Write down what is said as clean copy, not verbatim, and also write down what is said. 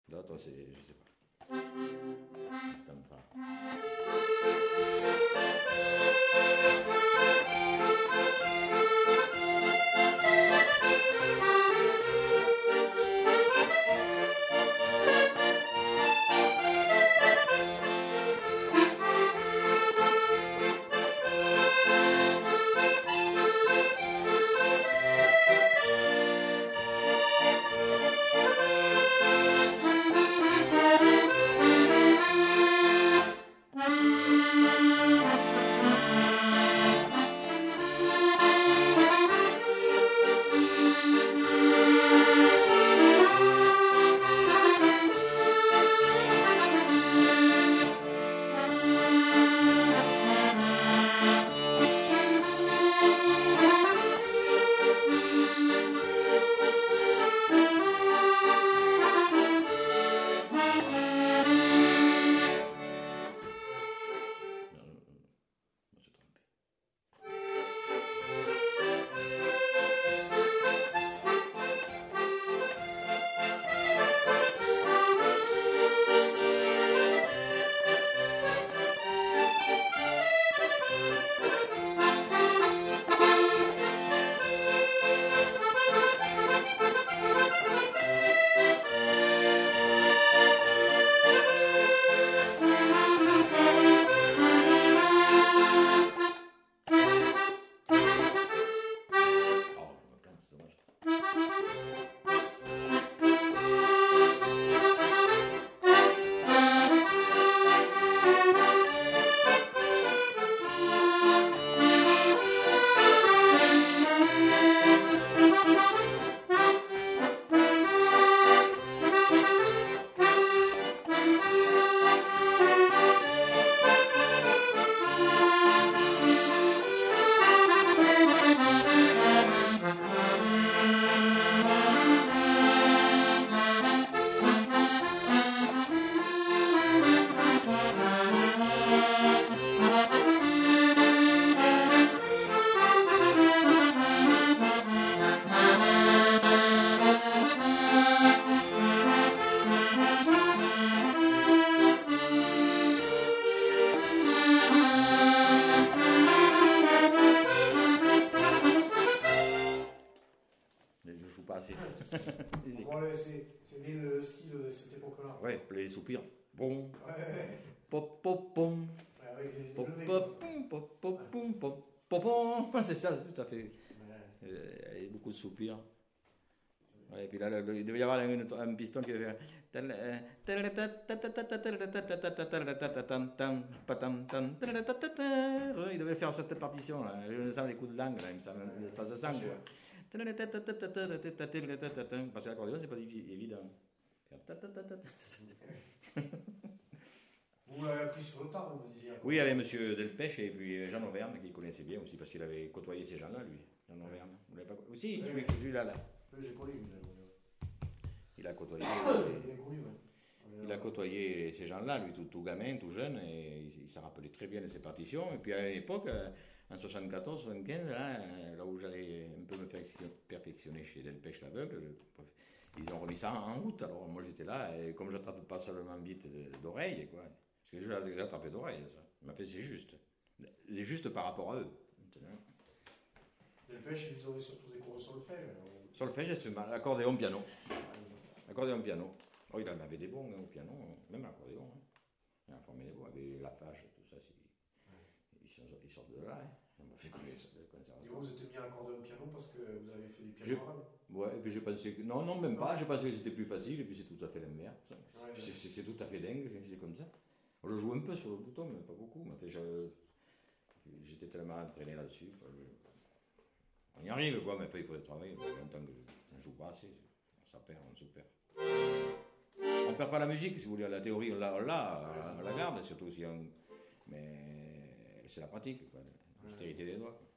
D'autres, c'est, je sais pas. C'est un phare. Je joue pas assez. Bon, c'est bien le style de cette époque-là. Ouais, les soupirs. Bon. Ouais. Pop, pop, pom. Ouais, avec les Pop, levées, pop, quoi. pom, pop, pop, pom, pop, pop, pom. C'est ça, c'est tout à fait. Ouais. Il y a beaucoup de soupirs. Ouais, et puis là, il devait y avoir un piston qui devait faire. Il devait faire cette partition là. Je sens les coups de langue là, il me semble. Ça se sent quoi. Parce que l'accordéon, c'est pas évident. Vous l'avez appris sur le tard, vous me disiez. Oui, il y avait monsieur Delpech et puis Jean Auvergne qui connaissait bien aussi parce qu'il avait côtoyé ces gens-là, lui. Jean Auvergne. Vous l'avez pas aussi, Oui. celui-là là. J'ai connu. Il a côtoyé. Il est connu, ouais. Il a côtoyé ces gens-là, lui, tout gamin, tout jeune, et il s'en rappelait très bien de ses partitions. Et puis à l'époque, en 74, 75, là où j'allais un peu me perfectionner chez Delpech l'aveugle, ils ont remis ça en route. Alors moi j'étais là, et comme je n'attrape pas seulement vite d'oreille, quoi, parce que j'ai attrapé d'oreille, ça. Il m'a fait c'est juste. C'est juste par rapport à eux. Delpech, il faisait surtout des cours de solfège. Solfège, c'est mal. Accordéon, piano. Accordéon, piano. Oh, il en avait des bons au piano, même l'accordéon. Hein. Il en a formé des bons, avec Lafage, tout ça. Ils sortent de là. Hein. On m'a fait connaître le conservatoire. Et vous êtes mis à accordéon piano parce que vous avez fait des pianos arabes. Ouais, et puis j'ai pensé que. Non, même pas. J'ai pensé que c'était plus facile, et puis c'est tout à fait l'inverse. Ouais, c'est tout à fait dingue, c'est comme ça. Je joue un peu sur le bouton, mais pas beaucoup. Mais j'étais tellement entraîné là-dessus. On y arrive, quoi, mais il faut travailler. En tant que on joue pas assez, on se perd. On perd pas la musique, si vous voulez, la théorie, on la garde, surtout si on. Mais c'est la pratique, quoi, l'austérité des doigts. Quoi.